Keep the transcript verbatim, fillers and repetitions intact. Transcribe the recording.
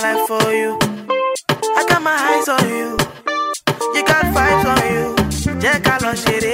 life for you. I got my eyes on you. You got vibes on you. Jẹ́ ká lọ ṣeré.